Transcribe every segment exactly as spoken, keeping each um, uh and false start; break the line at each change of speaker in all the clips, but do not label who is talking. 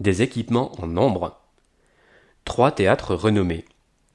des équipements en nombre. Trois théâtres renommés.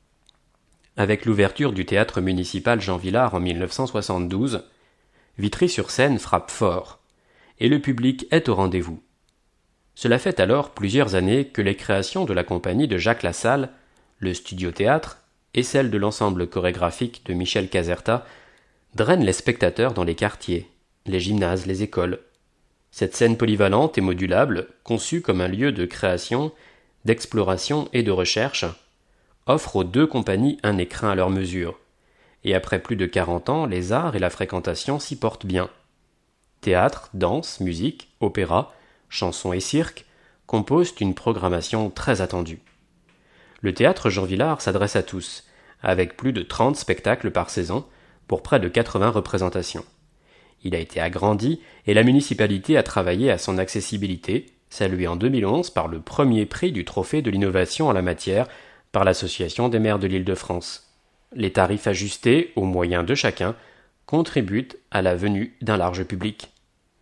Avec l'ouverture du théâtre municipal Jean Vilar en mille neuf cent soixante-douze, Vitry-sur-Seine frappe fort, et le public est au rendez-vous. Cela fait alors plusieurs années que les créations de la compagnie de Jacques Lassalle, le Studio Théâtre, et celles de l'ensemble chorégraphique de Michel Caserta drainent les spectateurs dans les quartiers, les gymnases, les écoles. Cette scène polyvalente et modulable, conçue comme un lieu de création, d'exploration et de recherche, offre aux deux compagnies un écrin à leur mesure. Et après plus de quarante ans, les arts et la fréquentation s'y portent bien. Théâtre, danse, musique, opéra, chansons et cirque composent une programmation très attendue. Le théâtre Jean Vilar s'adresse à tous, avec plus de trente spectacles par saison, pour près de quatre-vingts représentations. Il a été agrandi et la municipalité a travaillé à son accessibilité, saluée en deux mille onze par le premier prix du Trophée de l'innovation en la matière par l'Association des maires de l'Île-de-France. Les tarifs ajustés aux moyens de chacun contribuent à la venue d'un large public.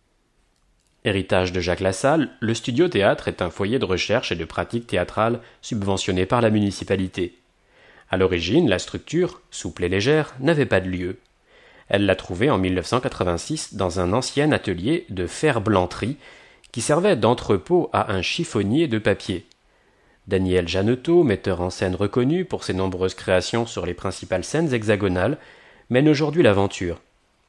Héritage de Jacques Lassalle, le Studio Théâtre est un foyer de recherche et de pratique théâtrale subventionné par la municipalité. À l'origine, la structure, souple et légère, n'avait pas de lieu. Elle l'a trouvée en mille neuf cent quatre-vingt-six dans un ancien atelier de fer-blanterie qui servait d'entrepôt à un chiffonnier de papier. Daniel Jeannetot, metteur en scène reconnu pour ses nombreuses créations sur les principales scènes hexagonales, mène aujourd'hui l'aventure.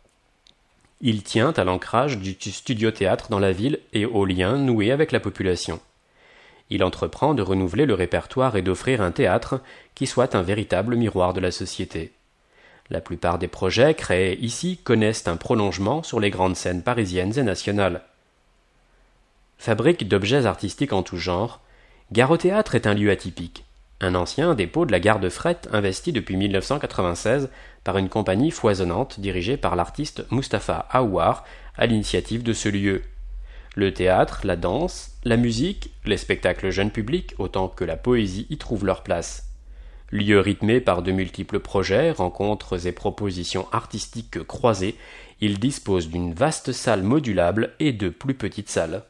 Il tient à l'ancrage du studio-théâtre dans la ville et aux liens noués avec la population. Il entreprend de renouveler le répertoire et d'offrir un théâtre qui soit un véritable miroir de la société. La plupart des projets créés ici connaissent un prolongement sur les grandes scènes parisiennes et nationales. Fabrique d'objets artistiques en tout genre, Gare au Théâtre est un lieu atypique, un ancien dépôt de la gare de fret investi depuis mille neuf cent quatre-vingt-seize par une compagnie foisonnante dirigée par l'artiste Mustapha Aouar à l'initiative de ce lieu. Le théâtre, la danse, la musique, les spectacles jeunes publics autant que la poésie y trouvent leur place. Lieu rythmé par de multiples projets, rencontres et propositions artistiques croisées, il dispose d'une vaste salle modulable et de plus petites salles.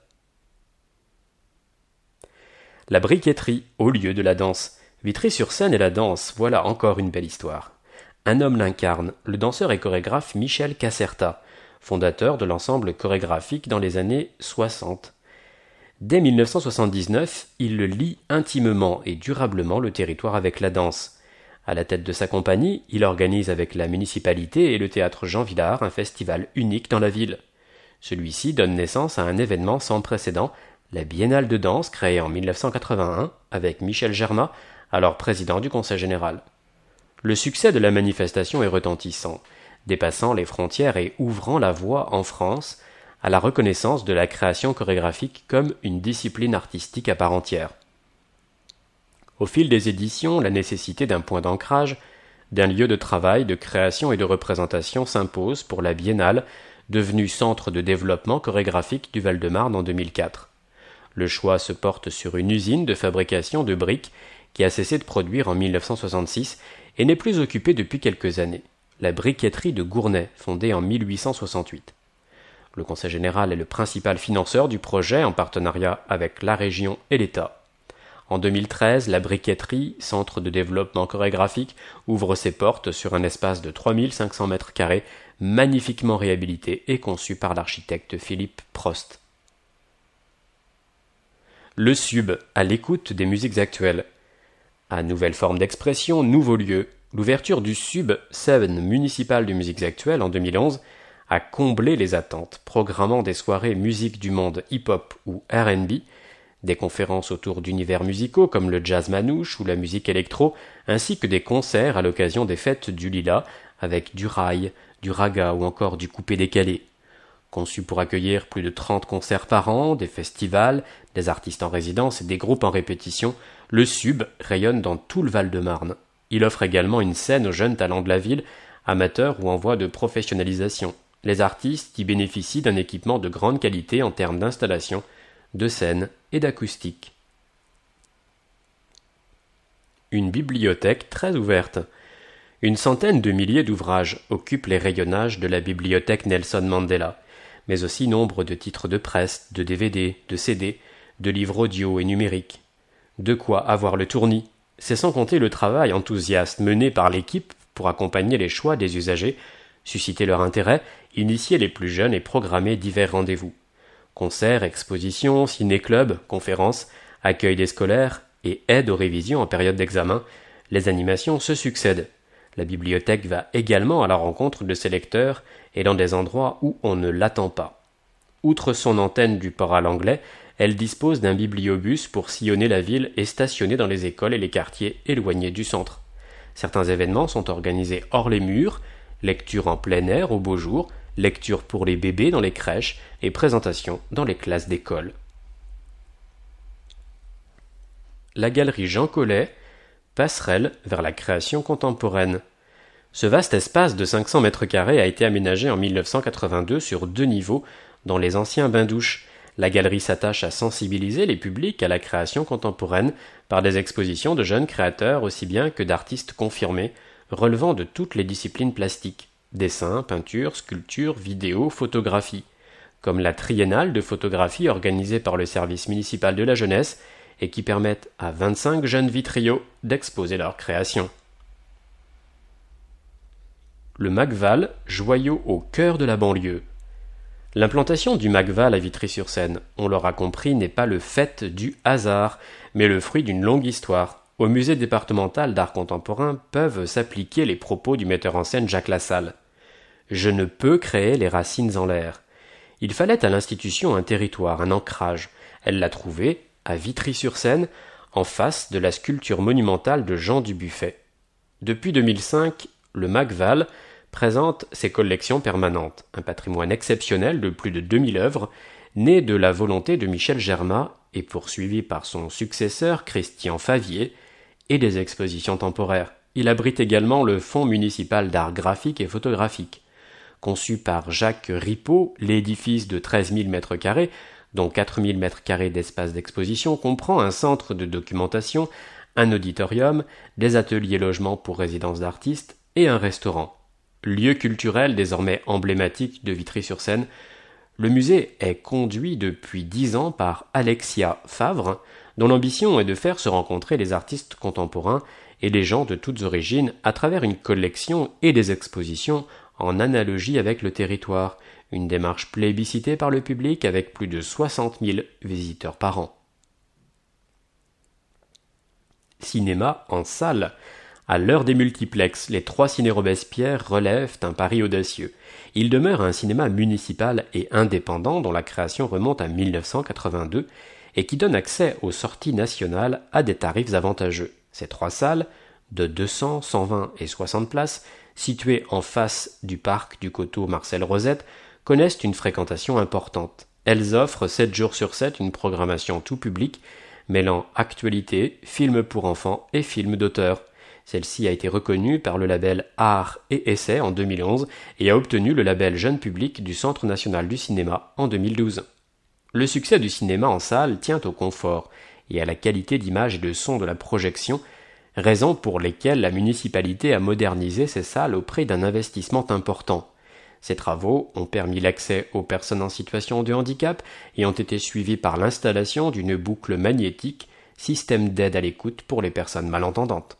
La briqueterie, au lieu de la danse. Vitry-sur-Seine et la danse, voilà encore une belle histoire. Un homme l'incarne, le danseur et chorégraphe Michel Caserta, fondateur de l'ensemble chorégraphique dans les années soixante. Dès mille neuf cent soixante-dix-neuf, il lie intimement et durablement le territoire avec la danse. À la tête de sa compagnie, il organise avec la municipalité et le théâtre Jean Vilar un festival unique dans la ville. Celui-ci donne naissance à un événement sans précédent, la Biennale de danse créée en mille neuf cent quatre-vingt-un avec Michel Germain, alors président du Conseil général. Le succès de la manifestation est retentissant, dépassant les frontières et ouvrant la voie en France à la reconnaissance de la création chorégraphique comme une discipline artistique à part entière. Au fil des éditions, la nécessité d'un point d'ancrage, d'un lieu de travail, de création et de représentation s'impose pour la Biennale, devenue centre de développement chorégraphique du Val-de-Marne en deux mille quatre. Le choix se porte sur une usine de fabrication de briques qui a cessé de produire en mille neuf cent soixante-six et n'est plus occupée depuis quelques années, la briqueterie de Gournay, fondée en mille huit cent soixante-huit. Le Conseil général est le principal financeur du projet en partenariat avec la région et l'État. En deux mille treize, la briqueterie, centre de développement chorégraphique, ouvre ses portes sur un espace de trois mille cinq cents mètres carrés, magnifiquement réhabilité et conçu par l'architecte Philippe Prost. Le Sub, à l'écoute des musiques actuelles. À nouvelle forme d'expression, nouveau lieu, l'ouverture du Sub, scène municipale de musiques actuelles en deux mille onze, a comblé les attentes, programmant des soirées musique du monde hip-hop ou R and B, des conférences autour d'univers musicaux comme le jazz manouche ou la musique électro, ainsi que des concerts à l'occasion des fêtes du Lilas, avec du rail, du raga ou encore du coupé-décalé. Conçu pour accueillir plus de trente concerts par an, des festivals, des artistes en résidence et des groupes en répétition, le Sub rayonne dans tout le Val-de-Marne. Il offre également une scène aux jeunes talents de la ville, amateurs ou en voie de professionnalisation. Les artistes y bénéficient d'un équipement de grande qualité en termes d'installation, de scène et d'acoustique. Une bibliothèque très ouverte. Une centaine de milliers d'ouvrages occupent les rayonnages de la bibliothèque Nelson Mandela, mais aussi nombre de titres de presse, de D V D, de C D, de livres audio et numériques. De quoi avoir le tournis. C'est sans compter le travail enthousiaste mené par l'équipe pour accompagner les choix des usagers, susciter leur intérêt, initier les plus jeunes et programmer divers rendez-vous. Concerts, expositions, ciné-clubs, conférences, accueil des scolaires et aide aux révisions en période d'examen, les animations se succèdent. La bibliothèque va également à la rencontre de ses lecteurs et dans des endroits où on ne l'attend pas. Outre son antenne du port à l'anglais, elle dispose d'un bibliobus pour sillonner la ville et stationner dans les écoles et les quartiers éloignés du centre. Certains événements sont organisés hors les murs, lecture en plein air au beau jour, lecture pour les bébés dans les crèches et présentation dans les classes d'école. La galerie Jean Collet, passerelle vers la création contemporaine. Ce vaste espace de cinq cents mètres carrés a été aménagé en mille neuf cent quatre-vingt-deux sur deux niveaux dans les anciens bains-douches. La galerie s'attache à sensibiliser les publics à la création contemporaine par des expositions de jeunes créateurs aussi bien que d'artistes confirmés, relevant de toutes les disciplines plastiques, dessin, peinture, sculpture, vidéo, photographie, comme la triennale de photographie organisée par le service municipal de la jeunesse et qui permettent à vingt-cinq jeunes vitriots d'exposer leurs créations. Le Macval, joyau au cœur de la banlieue. L'implantation du Macval à Vitry-sur-Seine, on l'aura compris, n'est pas le fait du hasard, mais le fruit d'une longue histoire. Au musée départemental d'art contemporain peuvent s'appliquer les propos du metteur en scène Jacques Lassalle. « Je ne peux créer les racines en l'air ». Il fallait à l'institution un territoire, un ancrage. Elle l'a trouvé, à Vitry-sur-Seine, en face de la sculpture monumentale de Jean Dubuffet. Depuis deux mille cinq, le Macval présente ses collections permanentes, un patrimoine exceptionnel de plus de deux mille œuvres, né de la volonté de Michel Germain et poursuivi par son successeur Christian Favier, et des expositions temporaires. Il abrite également le Fonds municipal d'art graphique et photographique. Conçu par Jacques Ripaud, l'édifice de treize mille mètres carrés, dont quatre mille mètres carrés d'espace d'exposition, comprend un centre de documentation, un auditorium, des ateliers logements pour résidences d'artistes et un restaurant. Lieu culturel désormais emblématique de Vitry-sur-Seine, le musée est conduit depuis dix ans par Alexia Favre, dont l'ambition est de faire se rencontrer les artistes contemporains et les gens de toutes origines à travers une collection et des expositions en analogie avec le territoire, une démarche plébiscitée par le public avec plus de soixante mille visiteurs par an. Cinéma en salle. À l'heure des multiplexes, les trois ciné-Robespierre relèvent un pari audacieux. Il demeure un cinéma municipal et indépendant dont la création remonte à mille neuf cent quatre-vingt-deux et qui donne accès aux sorties nationales à des tarifs avantageux. Ces trois salles, de deux cents, cent vingt et soixante places, situées en face du parc du coteau Marcel Rosette, connaissent une fréquentation importante. Elles offrent sept jours sur sept une programmation tout public, mêlant actualité, films pour enfants et films d'auteur. Celle-ci a été reconnue par le label Art et Essai en deux mille onze et a obtenu le label Jeune Public du Centre national du cinéma en deux mille douze. Le succès du cinéma en salle tient au confort et à la qualité d'image et de son de la projection, raisons pour lesquelles la municipalité a modernisé ces salles au prix d'un investissement important. Ces travaux ont permis l'accès aux personnes en situation de handicap et ont été suivis par l'installation d'une boucle magnétique, système d'aide à l'écoute pour les personnes malentendantes.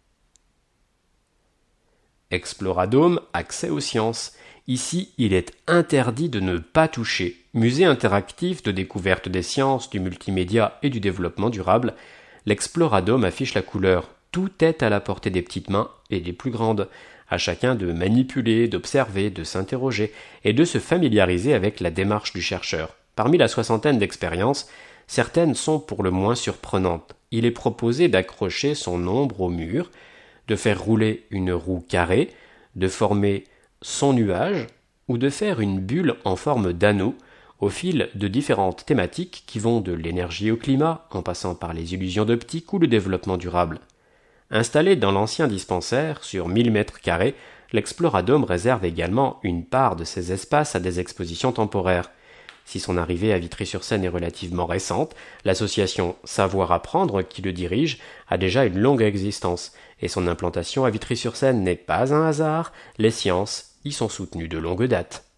Exploradome, accès aux sciences. Ici, il est interdit de ne pas toucher. Musée interactif de découverte des sciences, du multimédia et du développement durable, l'Exploradome affiche la couleur. Tout est à la portée des petites mains et des plus grandes. À chacun de manipuler, d'observer, de s'interroger et de se familiariser avec la démarche du chercheur. Parmi la soixantaine d'expériences, certaines sont pour le moins surprenantes. Il est proposé d'accrocher son ombre au mur, de faire rouler une roue carrée, de former son nuage ou de faire une bulle en forme d'anneau au fil de différentes thématiques qui vont de l'énergie au climat en passant par les illusions d'optique ou le développement durable. Installé dans l'ancien dispensaire sur mille mètres carrés, l'Exploradome réserve également une part de ses espaces à des expositions temporaires. Si son arrivée à Vitry-sur-Seine est relativement récente, l'association Savoir Apprendre, qui le dirige, a déjà une longue existence, et son implantation à Vitry-sur-Seine n'est pas un hasard, les sciences y sont soutenues de longue date.